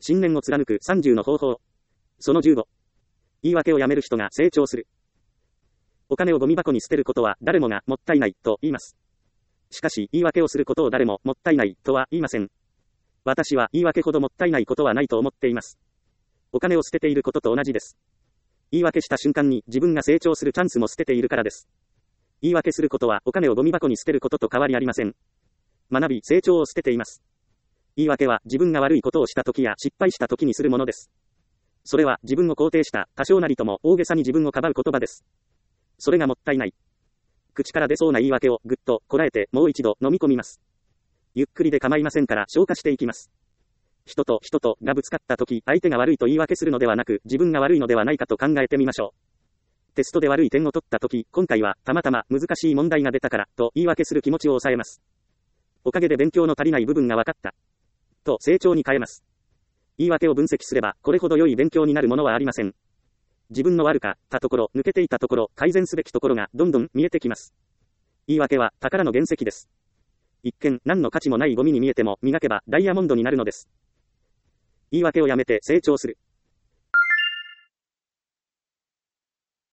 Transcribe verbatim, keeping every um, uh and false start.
信念を貫くさんじゅうの方法。そのじゅうご。言い訳をやめる人が成長する。お金をゴミ箱に捨てることは誰もがもったいないと言います。しかし言い訳をすることを誰ももったいないとは言いません。私は言い訳ほどもったいないことはないと思っています。お金を捨てていることと同じです。言い訳した瞬間に自分が成長するチャンスも捨てているからです。言い訳することはお金をゴミ箱に捨てることと変わりありません。学び、成長を捨てています。言い訳は自分が悪いことをした時や失敗した時にするものです。それは自分を肯定した多少なりとも大げさに自分をかばう言葉です。それがもったいない。口から出そうな言い訳をぐっとこらえてもう一度飲み込みます。ゆっくりで構いませんから消化していきます。人と人とがぶつかった時、相手が悪いと言い訳するのではなく、自分が悪いのではないかと考えてみましょう。テストで悪い点を取った時、今回はたまたま難しい問題が出たからと言い訳する気持ちを抑えます。おかげで勉強の足りない部分が分かったと成長に変えます。言い訳を分析すればこれほど良い勉強になるものはありません。自分の悪かったところ、抜けていたところ、改善すべきところがどんどん見えてきます。言い訳は宝の原石です。一見何の価値もないゴミに見えても磨けばダイヤモンドになるのです。言い訳をやめて成長する。